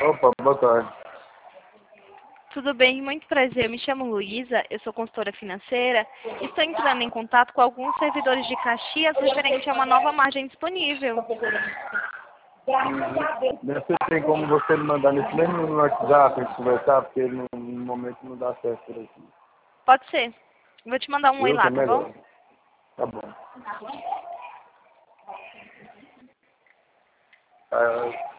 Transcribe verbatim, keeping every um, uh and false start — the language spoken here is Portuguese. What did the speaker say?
Opa, boa tarde. Tudo bem? Muito prazer. Eu me chamo Luísa, eu sou consultora financeira. Estou entrando em contato com alguns servidores de Caxias referente a uma nova margem disponível. Você tem como você me mandar nesse mesmo no WhatsApp pra gente conversar, porque no, no momento não dá certo por aqui. Pode ser. Vou te mandar um oi Eu que é lá, tá melhor. bom? Tá bom. Ah,